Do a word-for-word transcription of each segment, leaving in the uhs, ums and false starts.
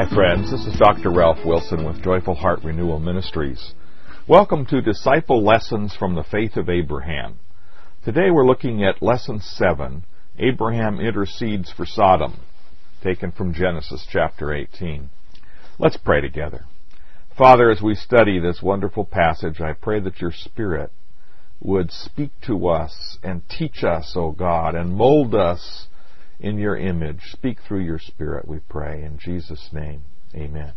friends. This is Doctor Ralph Wilson with Joyful Heart Renewal Ministries. Welcome to Disciple Lessons from the Faith of Abraham. Today we're looking at Lesson seven, Abraham Intercedes for Sodom, taken from Genesis chapter eighteen. Let's pray together. Father, as we study this wonderful passage, I pray that your Spirit would speak to us and teach us, O God, and mold us in your image. Speak through your Spirit, we pray. In Jesus' name, amen.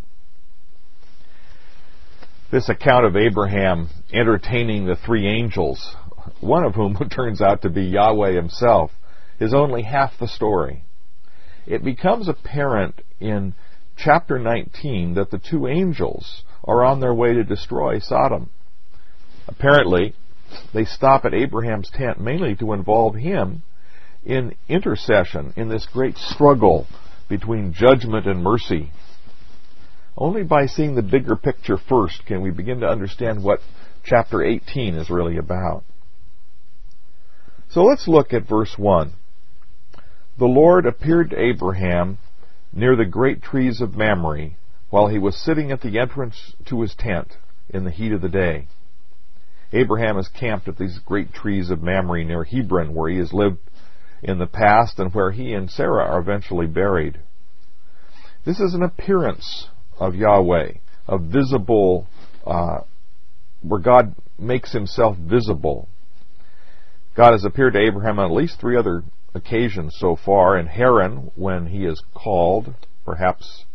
This account of Abraham entertaining the three angels, one of whom turns out to be Yahweh himself, is only half the story. It becomes apparent in chapter nineteen that the two angels are on their way to destroy Sodom. Apparently, they stop at Abraham's tent mainly to involve him in intercession in this great struggle between judgment and mercy. Only by seeing the bigger picture first can we begin to understand what chapter eighteen is really about. So let's look at verse one. The Lord appeared to Abraham near the great trees of Mamre while he was sitting at the entrance to his tent in the heat of the day. Abraham is camped at these great trees of Mamre near Hebron, where he has lived in the past and where he and Sarah are eventually buried. This is an appearance of Yahweh, a visible, uh, where God makes himself visible. God has appeared to Abraham on at least three other occasions so far: in Haran, when he is called, perhaps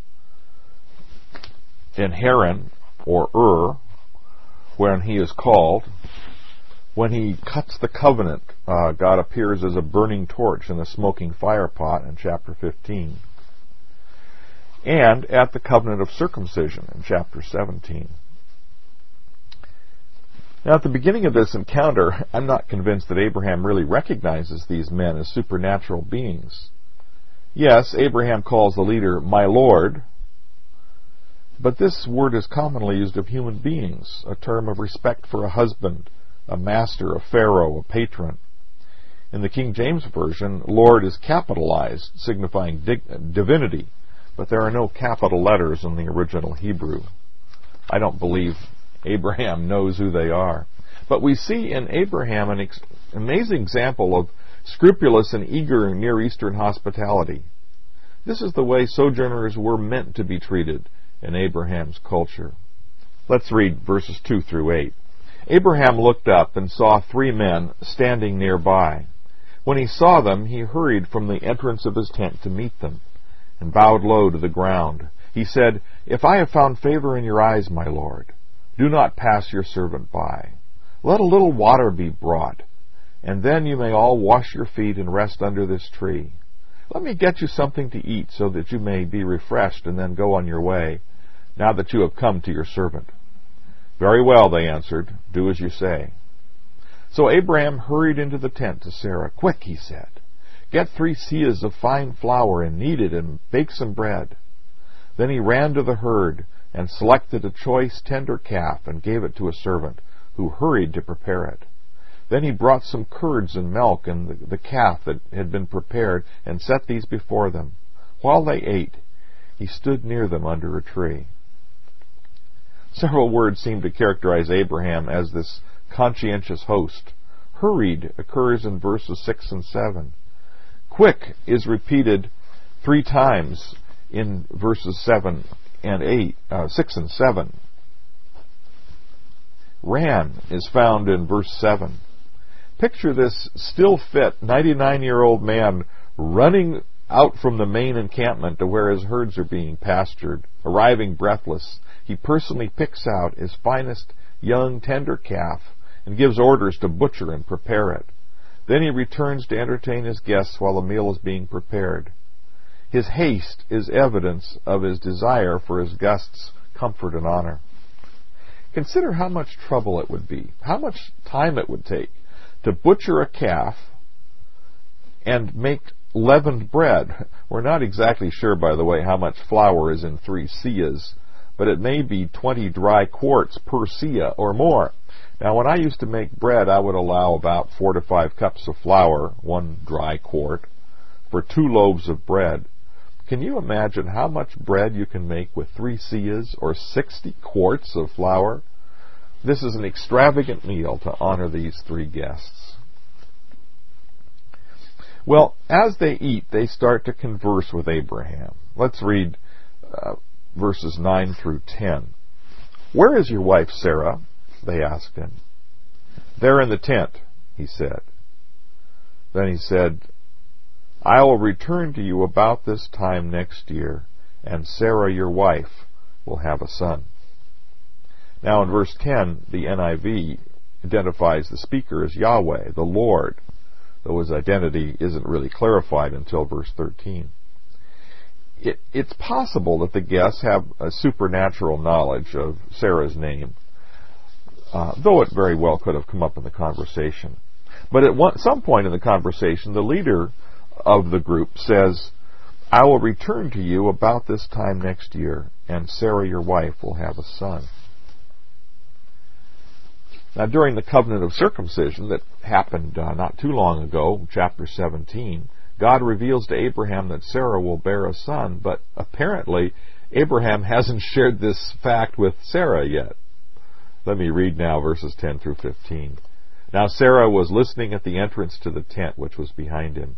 in Haran, or Ur, when he is called. When he cuts the covenant, uh, God appears as a burning torch in a smoking fire pot in chapter fifteen. And at the covenant of circumcision in chapter seventeen. Now, at the beginning of this encounter, I'm not convinced that Abraham really recognizes these men as supernatural beings. Yes, Abraham calls the leader my Lord, but this word is commonly used of human beings, a term of respect for a husband, a master, a pharaoh, a patron. In the King James Version, Lord is capitalized, signifying dig- divinity, but there are no capital letters in the original Hebrew. I don't believe Abraham knows who they are. But we see in Abraham an ex- amazing example of scrupulous and eager Near Eastern hospitality. This is the way sojourners were meant to be treated in Abraham's culture. Let's read verses two through eight. Abraham looked up and saw three men standing nearby. When he saw them, he hurried from the entrance of his tent to meet them, and bowed low to the ground. He said, "If I have found favor in your eyes, my Lord, do not pass your servant by. Let a little water be brought, and then you may all wash your feet and rest under this tree. Let me get you something to eat so that you may be refreshed and then go on your way, now that you have come to your servant." "Very well," they answered, "do as you say." So Abraham hurried into the tent to Sarah. "Quick," he said, "get three seahs of fine flour and knead it and bake some bread." Then he ran to the herd and selected a choice tender calf and gave it to a servant, who hurried to prepare it. Then he brought some curds and milk and the, the calf that had been prepared and set these before them. While they ate, he stood near them under a tree. Several words seem to characterize Abraham as this conscientious host. Hurried occurs in verses six and seven. Quick is repeated three times in verses seven and eight, uh, six and seven. Ran is found in verse seven. Picture this still fit ninety-nine-year-old man running out from the main encampment to where his herds are being pastured. Arriving breathless, he personally picks out his finest young tender calf and gives orders to butcher and prepare it. Then he returns to entertain his guests while the meal is being prepared. His haste is evidence of his desire for his guests' comfort and honor. Consider how much trouble it would be, how much time it would take to butcher a calf and make leavened bread. We're not exactly sure, by the way, how much flour is in three seahs, but it may be twenty dry quarts per seah or more. Now, when I used to make bread, I would allow about four to five cups of flour, one dry quart, for two loaves of bread. Can you imagine how much bread you can make with three seahs or sixty quarts of flour? This is an extravagant meal to honor these three guests. Well, as they eat, they start to converse with Abraham. Let's read uh, verses nine through ten. "Where is your wife Sarah?" they asked him. "There in the tent," he said. Then he said, "I will return to you about this time next year, and Sarah your wife will have a son." Now in verse ten, the N I V identifies the speaker as Yahweh, the Lord, though his identity isn't really clarified until verse thirteen. It, it's possible that the guests have a supernatural knowledge of Sarah's name, uh, though it very well could have come up in the conversation. But at one, some point in the conversation, the leader of the group says, "I will return to you about this time next year, and Sarah your wife will have a son." Now, during the covenant of circumcision that happened uh, not too long ago, chapter seventeen, God reveals to Abraham that Sarah will bear a son, but apparently Abraham hasn't shared this fact with Sarah yet. Let me read now verses ten through fifteen. "Now Sarah was listening at the entrance to the tent which was behind him.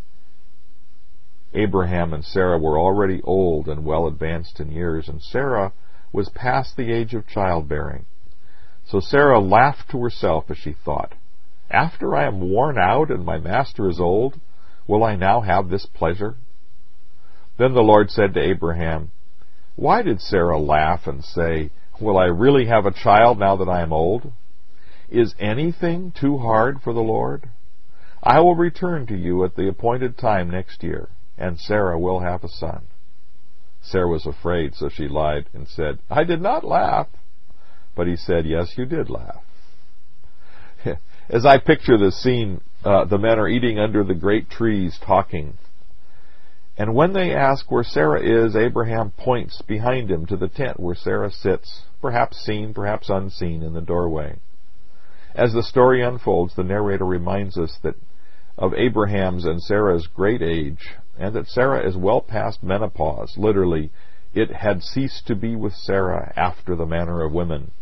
Abraham and Sarah were already old and well advanced in years, and Sarah was past the age of childbearing. So Sarah laughed to herself as she thought, 'After I am worn out and my master is old, will I now have this pleasure?' Then the Lord said to Abraham, 'Why did Sarah laugh and say, "Will I really have a child now that I am old?" Is anything too hard for the Lord? I will return to you at the appointed time next year, and Sarah will have a son.' Sarah was afraid, so she lied and said, 'I did not laugh.' But he said, 'Yes, you did laugh.'" As I picture this scene, uh, the men are eating under the great trees, talking. And when they ask where Sarah is, Abraham points behind him to the tent where Sarah sits, perhaps seen, perhaps unseen, in the doorway. As the story unfolds, the narrator reminds us that of Abraham's and Sarah's great age, and that Sarah is well past menopause. Literally, it had ceased to be with Sarah after the manner of women.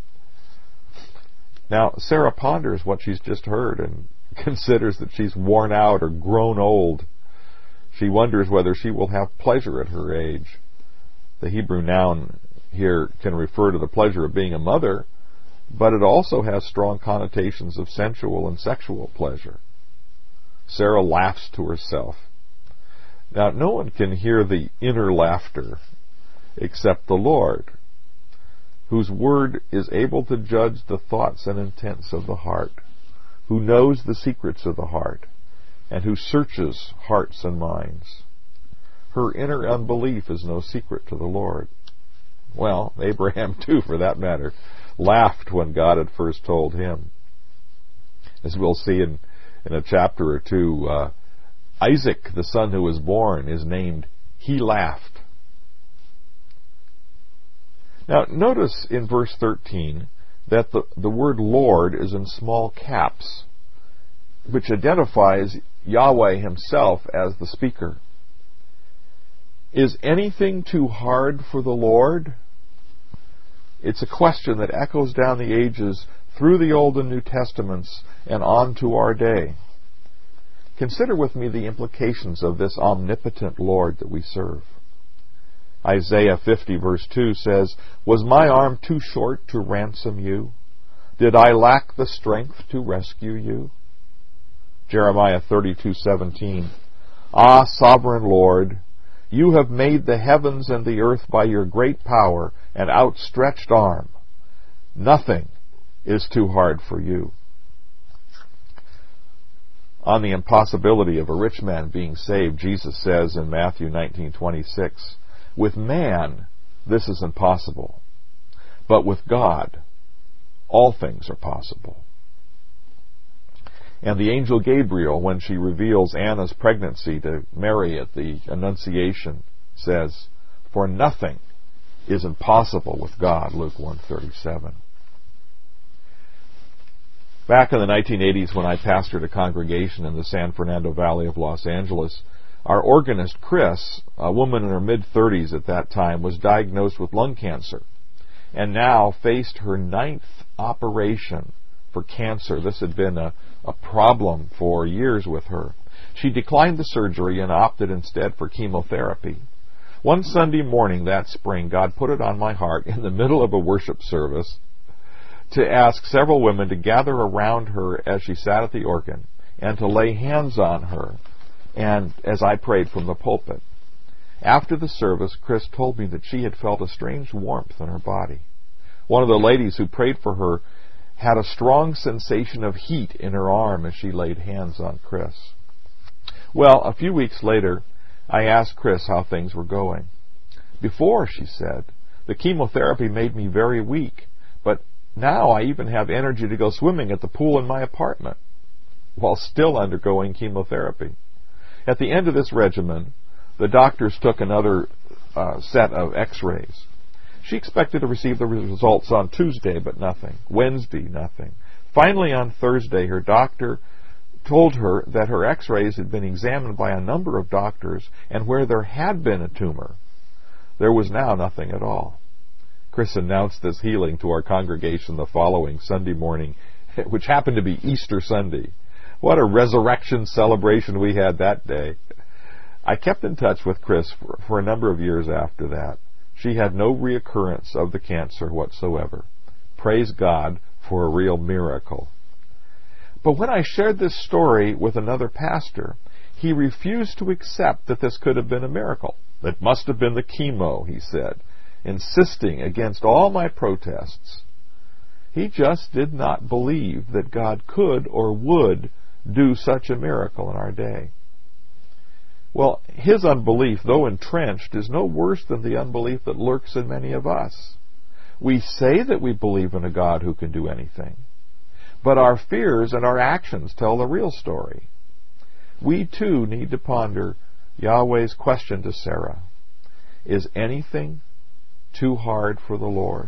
Now, Sarah ponders what she's just heard and considers that she's worn out or grown old. She wonders whether she will have pleasure at her age. The Hebrew noun here can refer to the pleasure of being a mother, but it also has strong connotations of sensual and sexual pleasure. Sarah laughs to herself. Now, no one can hear the inner laughter except the Lord, whose word is able to judge the thoughts and intents of the heart, who knows the secrets of the heart, and who searches hearts and minds. Her inner unbelief is no secret to the Lord. Well, Abraham too, for that matter, laughed when God had first told him. As we'll see in, in a chapter or two, uh, Isaac, the son who was born, is named He Laughed. Now, notice in verse thirteen that the, the word Lord is in small caps, which identifies Yahweh himself as the speaker. Is anything too hard for the Lord? It's a question that echoes down the ages through the Old and New Testaments and on to our day. Consider with me the implications of this omnipotent Lord that we serve. Isaiah fifty verse two says, "Was my arm too short to ransom you? Did I lack the strength to rescue you?" Jeremiah thirty-two seventeen, "Ah, sovereign Lord, you have made the heavens and the earth by your great power and outstretched arm. Nothing is too hard for you." On the impossibility of a rich man being saved, Jesus says in Matthew nineteen twenty-six, "With man, this is impossible, but with God, all things are possible." And the angel Gabriel, when she reveals Anna's pregnancy to Mary at the Annunciation, says, "For nothing is impossible with God," Luke one thirty-seven. Back in the nineteen eighties, when I pastored a congregation in the San Fernando Valley of Los Angeles, Our organist, Chris, a woman in her mid-thirties at that time, was diagnosed with lung cancer and now faced her ninth operation for cancer. This had been a, a problem for years with her. She declined the surgery and opted instead for chemotherapy. One Sunday morning that spring, God put it on my heart in the middle of a worship service to ask several women to gather around her as she sat at the organ and to lay hands on her, and as I prayed from the pulpit. After the service, Chris told me that she had felt a strange warmth in her body. One of the ladies who prayed for her had a strong sensation of heat in her arm as she laid hands on Chris. Well, a few weeks later, I asked Chris how things were going. Before, she said, the chemotherapy made me very weak, but now I even have energy to go swimming at the pool in my apartment while still undergoing chemotherapy. At the end of this regimen, the doctors took another uh, set of x-rays. She expected to receive the results on Tuesday, but nothing. Wednesday, nothing. Finally, on Thursday, her doctor told her that her x-rays had been examined by a number of doctors, and where there had been a tumor, there was now nothing at all. Chris announced this healing to our congregation the following Sunday morning, which happened to be Easter Sunday. What a resurrection celebration we had that day. I kept in touch with Chris for, for a number of years after that. She had no reoccurrence of the cancer whatsoever. Praise God for a real miracle. But when I shared this story with another pastor, he refused to accept that this could have been a miracle. It must have been the chemo, he said, insisting against all my protests. He just did not believe that God could or would do such a miracle in our day. Well, his unbelief, though entrenched, is no worse than the unbelief that lurks in many of us. We say that we believe in a God who can do anything, but our fears and our actions tell the real story. We too need to ponder Yahweh's question to Sarah. Is anything too hard for the Lord?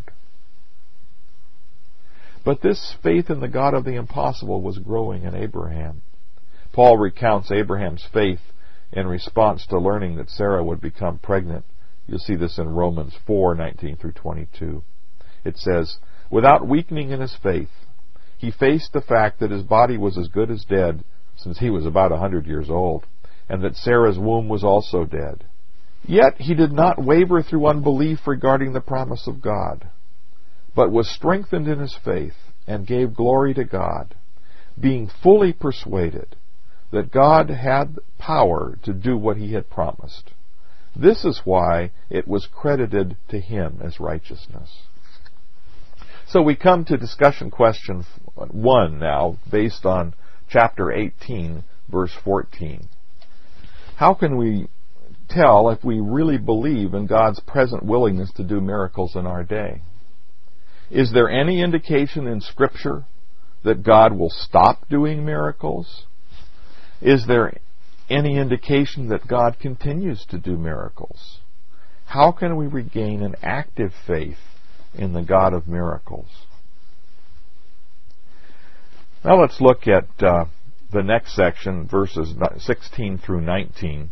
But this faith in the God of the impossible was growing in Abraham. Paul recounts Abraham's faith in response to learning that Sarah would become pregnant. You'll see this in Romans four, nineteen through twenty-two. It says, without weakening in his faith, he faced the fact that his body was as good as dead, since he was about a hundred years old, and that Sarah's womb was also dead. Yet he did not waver through unbelief regarding the promise of God, but was strengthened in his faith and gave glory to God, being fully persuaded that God had power to do what he had promised. This is why it was credited to him as righteousness. So we come to discussion question one now, based on chapter eighteen, verse fourteen. How can we tell if we really believe in God's present willingness to do miracles in our day? Is there any indication in Scripture that God will stop doing miracles? Is there any indication that God continues to do miracles? How can we regain an active faith in the God of miracles? Now let's look at uh, the next section, verses sixteen through nineteen.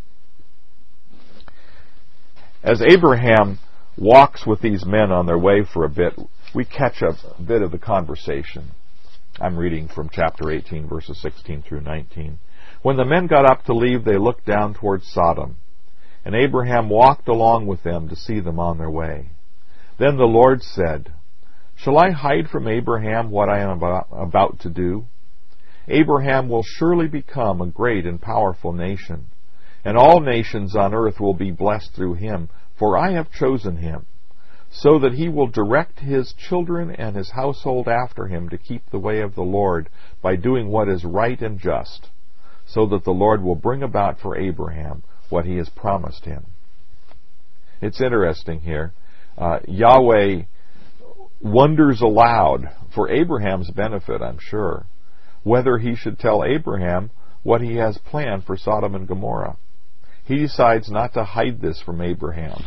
As Abraham walks with these men on their way for a bit, we catch a bit of the conversation. I'm reading from chapter eighteen, verses sixteen through nineteen. When the men got up to leave, they looked down towards Sodom, and Abraham walked along with them to see them on their way. Then the Lord said, Shall I hide from Abraham what I am about to do? Abraham will surely become a great and powerful nation, and all nations on earth will be blessed through him, for I have chosen him, so that he will direct his children and his household after him to keep the way of the Lord by doing what is right and just, so that the Lord will bring about for Abraham what he has promised him. It's interesting here. Uh, Yahweh wonders aloud, for Abraham's benefit, I'm sure, whether he should tell Abraham what he has planned for Sodom and Gomorrah. He decides not to hide this from Abraham.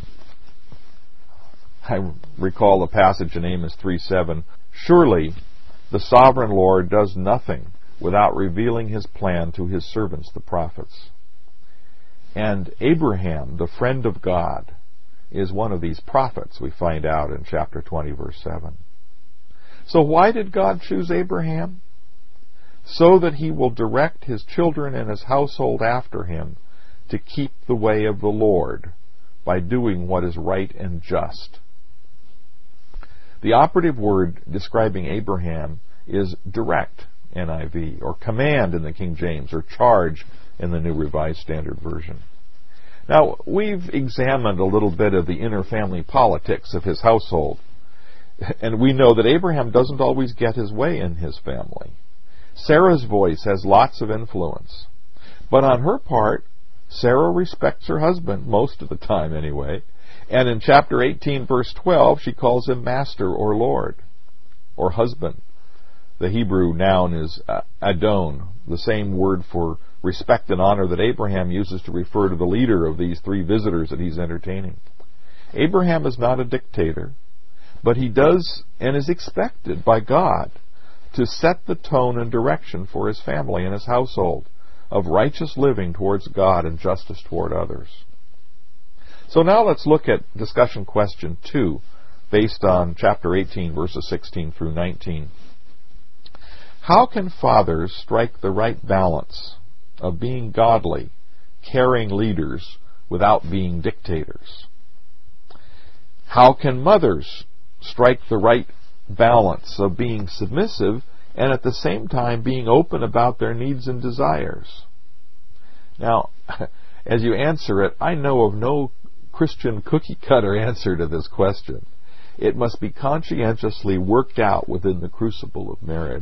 I recall the passage in Amos three seven. Surely the sovereign Lord does nothing without revealing his plan to his servants, the prophets. And Abraham, the friend of God, is one of these prophets we find out in chapter twenty, verse seven. So why did God choose Abraham? So that he will direct his children and his household after him to keep the way of the Lord by doing what is right and just. The operative word describing Abraham is direct, N I V, or command in the King James, or charge in the New Revised Standard Version. Now, we've examined a little bit of the inner family politics of his household, and we know that Abraham doesn't always get his way in his family. Sarah's voice has lots of influence, but on her part, Sarah respects her husband, most of the time anyway, and in chapter eighteen, verse twelve, she calls him master or lord, or husband. The Hebrew noun is Adon, the same word for respect and honor that Abraham uses to refer to the leader of these three visitors that he's entertaining. Abraham is not a dictator, but he does and is expected by God to set the tone and direction for his family and his household of righteous living towards God and justice toward others. So now let's look at discussion question two, based on chapter eighteen, verses sixteen through nineteen. How can fathers strike the right balance of being godly, caring leaders without being dictators? How can mothers strike the right balance of being submissive and at the same time being open about their needs and desires? Now, as you answer it, I know of no Christian cookie-cutter answer to this question. It must be conscientiously worked out within the crucible of marriage.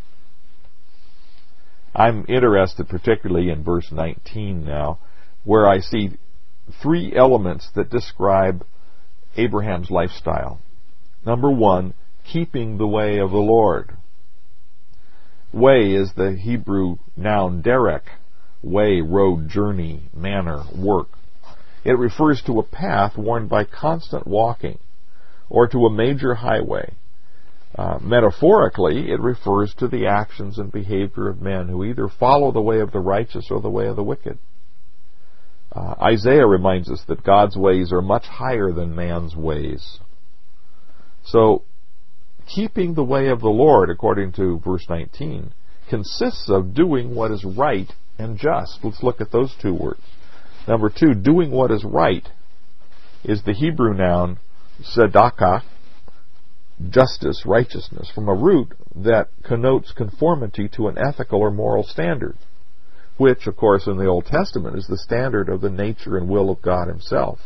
I'm interested particularly in verse nineteen now, where I see three elements that describe Abraham's lifestyle. Number one, keeping the way of the Lord. Way is the Hebrew noun derek. Way, road, journey, manner, work. It refers to a path worn by constant walking, or to a major highway. Uh, metaphorically, it refers to the actions and behavior of men who either follow the way of the righteous or the way of the wicked. Uh, Isaiah reminds us that God's ways are much higher than man's ways. So, keeping the way of the Lord, according to verse nineteen, consists of doing what is right and just. Let's look at those two words. Number two, doing what is right is the Hebrew noun tzedakah, justice, righteousness, from a root that connotes conformity to an ethical or moral standard, which, of course, in the Old Testament is the standard of the nature and will of God Himself.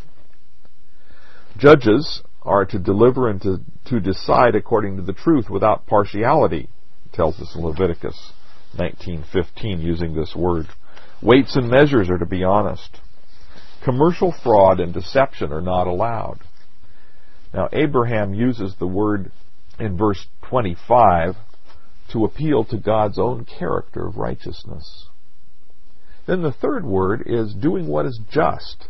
Judges are to deliver and to, to decide according to the truth without partiality, it tells us in Leviticus nineteen fifteen, using this word. Weights and measures are to be honest. Commercial fraud and deception are not allowed. Now, Abraham uses the word in verse twenty-five to appeal to God's own character of righteousness. Then the third word is doing what is just.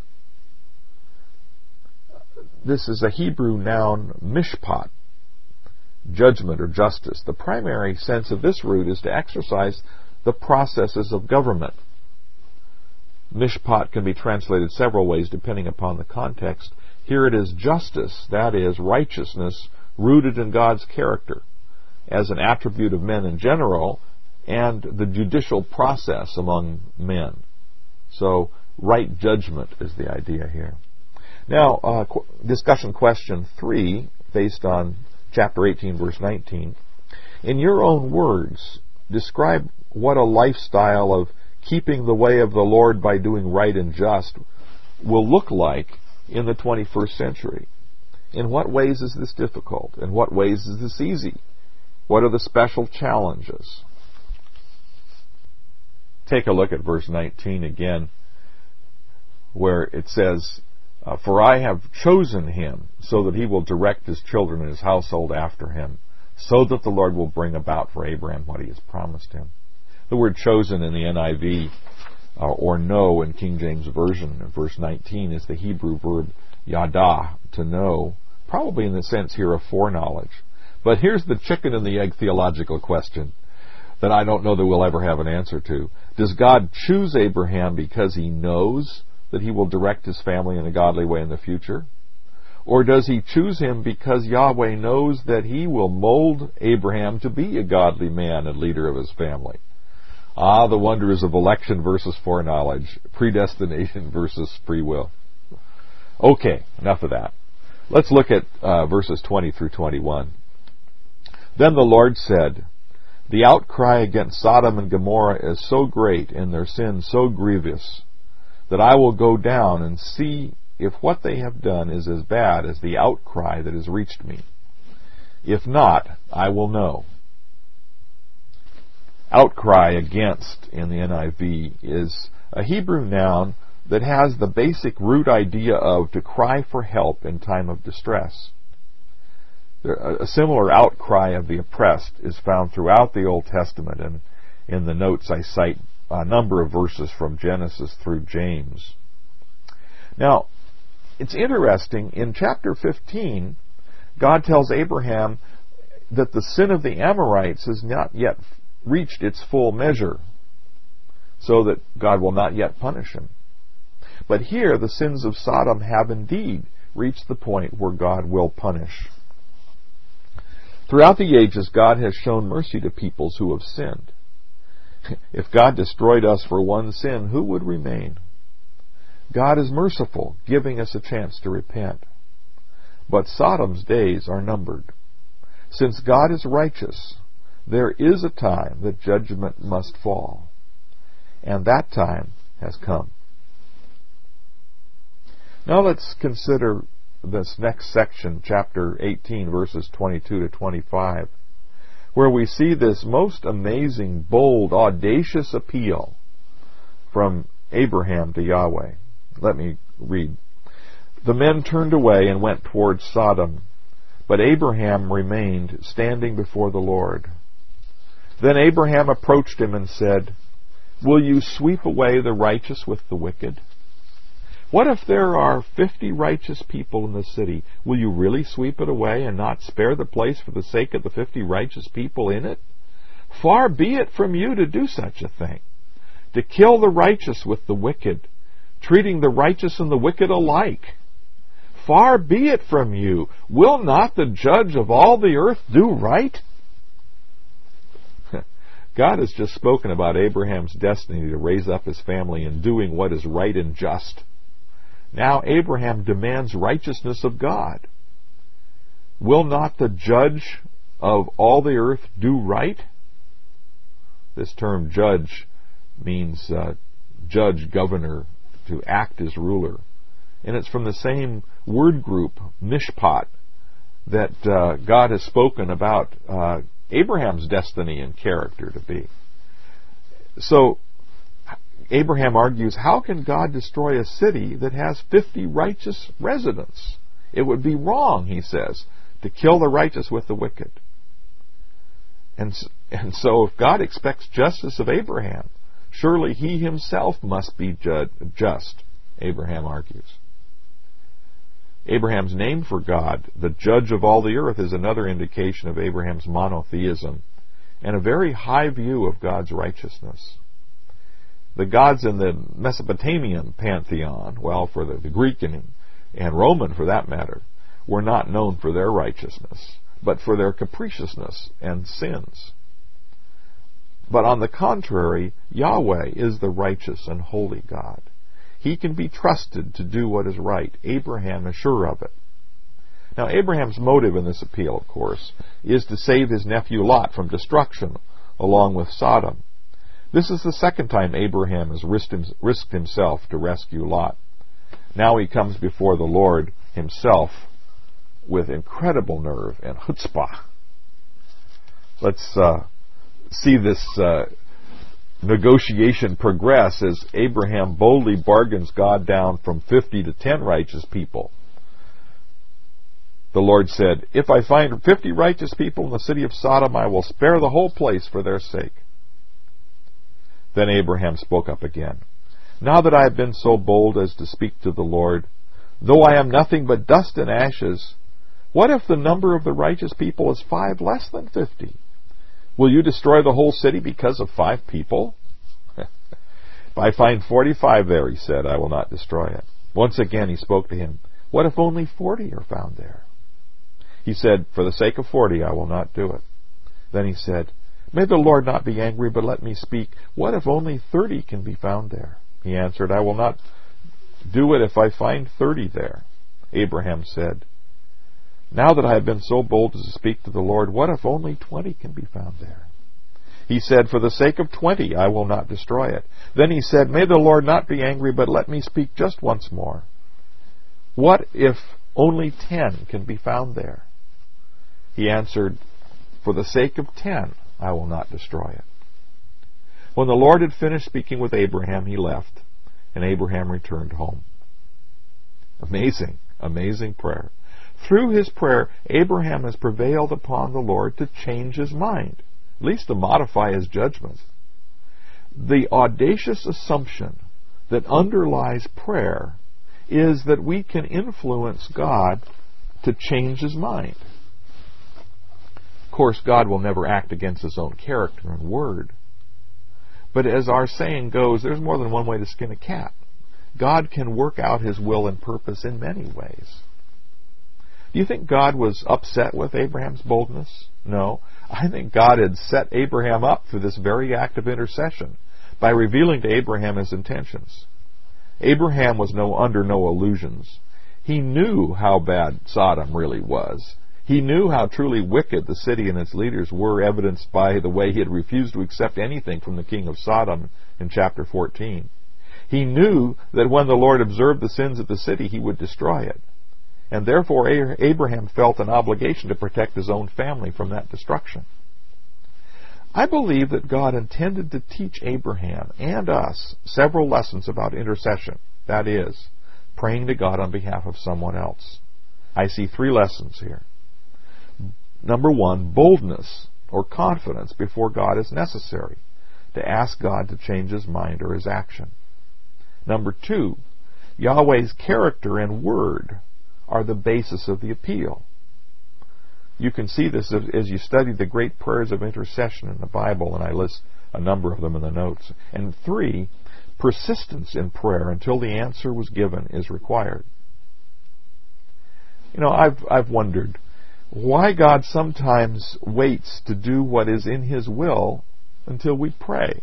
This is a Hebrew noun, mishpat, judgment or justice. The primary sense of this root is to exercise the processes of government. Mishpat can be translated several ways depending upon the context. Here it is justice, that is, righteousness rooted in God's character as an attribute of men in general, and the judicial process among men. So, right judgment is the idea here. Now, uh, qu- discussion question three, based on chapter eighteen, verse nineteen. In your own words, describe what a lifestyle of keeping the way of the Lord by doing right and just will look like in the twenty-first century. In what ways is this difficult? In what ways is this easy? What are the special challenges? Take a look at verse nineteen again, where it says, uh, For I have chosen him, so that he will direct his children and his household after him, so that the Lord will bring about for Abraham what he has promised him. The word chosen in the N I V, uh, or know in King James Version, in verse nineteen, is the Hebrew verb yada, to know, probably in the sense here of foreknowledge. But here's the chicken and the egg theological question that I don't know that we'll ever have an answer to. Does God choose Abraham because he knows that he will direct his family in a godly way in the future? Or does he choose him because Yahweh knows that he will mold Abraham to be a godly man and leader of his family? Ah, the wonders of election versus foreknowledge, predestination versus free will. Okay, enough of that. Let's look at uh, verses twenty through twenty-one. Then the Lord said, "The outcry against Sodom and Gomorrah is so great and their sin so grievous that I will go down and see if what they have done is as bad as the outcry that has reached me. If not, I will know." Outcry against in the N I V is a Hebrew noun that has the basic root idea of to cry for help in time of distress. A similar outcry of the oppressed is found throughout the Old Testament, and in the notes I cite a number of verses from Genesis through James. Now, it's interesting, in chapter fifteen, God tells Abraham that the sin of the Amorites has not yet reached its full measure, so that God will not yet punish him. But here, the sins of Sodom have indeed reached the point where God will punish. Throughout the ages, God has shown mercy to peoples who have sinned. If God destroyed us for one sin, who would remain? God is merciful, giving us a chance to repent. But Sodom's days are numbered. Since God is righteous, there is a time that judgment must fall. And that time has come. Now let's consider this next section, chapter eighteen, verses twenty-two to twenty-five, where we see this most amazing, bold, audacious appeal from Abraham to Yahweh. Let me read. "The men turned away and went towards Sodom, but Abraham remained standing before the Lord. Then Abraham approached him and said, 'Will you sweep away the righteous with the wicked? What if there are fifty righteous people in the city? Will you really sweep it away and not spare the place for the sake of the fifty righteous people in it? Far be it from you to do such a thing, to kill the righteous with the wicked, treating the righteous and the wicked alike. Far be it from you. Will not the judge of all the earth do right?'" God has just spoken about Abraham's destiny to raise up his family in doing what is right and just. Now Abraham demands righteousness of God. Will not the judge of all the earth do right? This term judge means uh, judge, governor, to act as ruler. And it's from the same word group, mishpat, that uh, God has spoken about uh, Abraham's destiny and character to be. So Abraham argues, how can God destroy a city that has fifty righteous residents? It would be wrong, he says, to kill the righteous with the wicked. And, and so if God expects justice of Abraham, surely he himself must be ju- just, Abraham argues. Abraham's name for God, the judge of all the earth, is another indication of Abraham's monotheism and a very high view of God's righteousness. The gods in the Mesopotamian pantheon, well, for the, the Greek and, and Roman for that matter, were not known for their righteousness, but for their capriciousness and sins. But on the contrary, Yahweh is the righteous and holy God. He can be trusted to do what is right. Abraham is sure of it. Now, Abraham's motive in this appeal, of course, is to save his nephew Lot from destruction along with Sodom. This is the second time Abraham has risked himself to rescue Lot. Now he comes before the Lord himself with incredible nerve and chutzpah. Let's uh, see this uh, negotiation progress as Abraham boldly bargains God down from fifty to ten righteous people. The Lord said, "If I find fifty righteous people in the city of Sodom, I will spare the whole place for their sake." Then Abraham spoke up again. "Now that I have been so bold as to speak to the Lord, though I am nothing but dust and ashes, what if the number of the righteous people is five less than fifty? Will you destroy the whole city because of five people?" I find forty-five there, he said, I will not destroy it. Once again he spoke to him, what if only forty are found there? He said, for the sake of forty I will not do it. Then he said, may the Lord not be angry, but let me speak. What if only thirty can be found there? He answered, I will not do it if I find thirty there. Abraham said, now that I have been so bold as to speak to the Lord, what if only twenty can be found there? He said, for the sake of twenty I will not destroy it. Then he said, may the Lord not be angry, but let me speak just once more. What if only ten can be found there? He answered, for the sake of ten I will not destroy it. When the Lord had finished speaking with Abraham, he left, and Abraham returned home. Amazing, amazing prayer. Through his prayer, Abraham has prevailed upon the Lord to change his mind, at least to modify his judgment. The audacious assumption that underlies prayer is that we can influence God to change his mind. Of course, God will never act against his own character and word. But as our saying goes, there's more than one way to skin a cat. God can work out his will and purpose in many ways. Do you think God was upset with Abraham's boldness? No. I think God had set Abraham up for this very act of intercession by revealing to Abraham his intentions. Abraham was no under no illusions. He knew how bad Sodom really was. He knew how truly wicked the city and its leaders were, evidenced by the way he had refused to accept anything from the king of Sodom in chapter fourteen. He knew that when the Lord observed the sins of the city, he would destroy it. And therefore Abraham felt an obligation to protect his own family from that destruction. I believe that God intended to teach Abraham and us several lessons about intercession. That is, praying to God on behalf of someone else. I see three lessons here. Number one, boldness or confidence before God is necessary to ask God to change his mind or his action. Number two, Yahweh's character and word are the basis of the appeal. You can see this as you study the great prayers of intercession in the Bible, and I list a number of them in the notes. And three, persistence in prayer until the answer was given is required. You know, I've I've wondered why God sometimes waits to do what is in his will until we pray.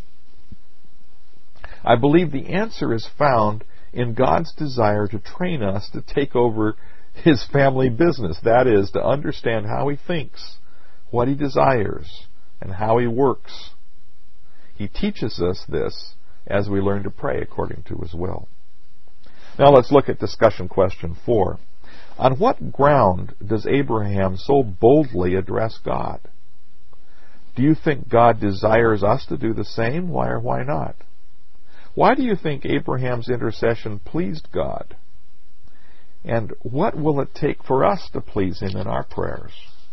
I believe the answer is found in God's desire to train us to take over his family business. That is, to understand how he thinks, what he desires, and how he works. He teaches us this as we learn to pray according to his will. Now let's look at discussion question four. On what ground does Abraham so boldly address God? Do you think God desires us to do the same? Why or why not? Why do you think Abraham's intercession pleased God? And what will it take for us to please him in our prayers?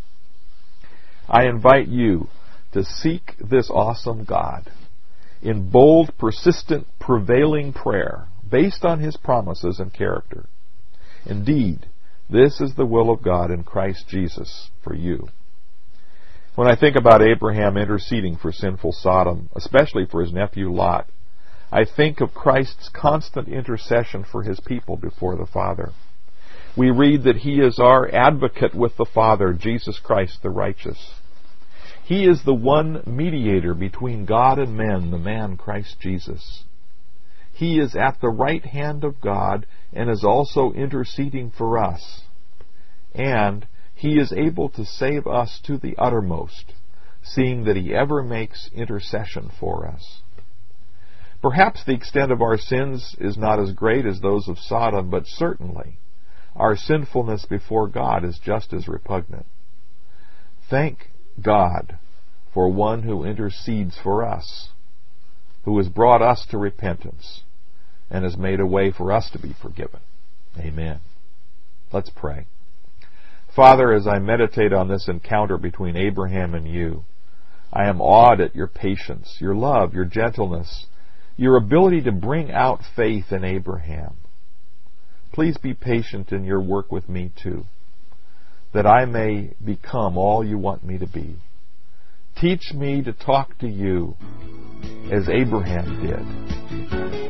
I invite you to seek this awesome God in bold, persistent, prevailing prayer based on his promises and character. Indeed, this is the will of God in Christ Jesus for you. When I think about Abraham interceding for sinful Sodom, especially for his nephew Lot, I think of Christ's constant intercession for his people before the Father. We read that he is our advocate with the Father, Jesus Christ the righteous. He is the one mediator between God and men, the man Christ Jesus. He is at the right hand of God and is also interceding for us. And he is able to save us to the uttermost, seeing that he ever makes intercession for us. Perhaps the extent of our sins is not as great as those of Sodom, but certainly our sinfulness before God is just as repugnant. Thank God for one who intercedes for us, who has brought us to repentance and has made a way for us to be forgiven. Amen. Let's pray. Father, as I meditate on this encounter between Abraham and you, I am awed at your patience, your love, your gentleness, your ability to bring out faith in Abraham. Please be patient in your work with me too, that I may become all you want me to be. Teach me to talk to you as Abraham did.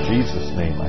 Jesus' name I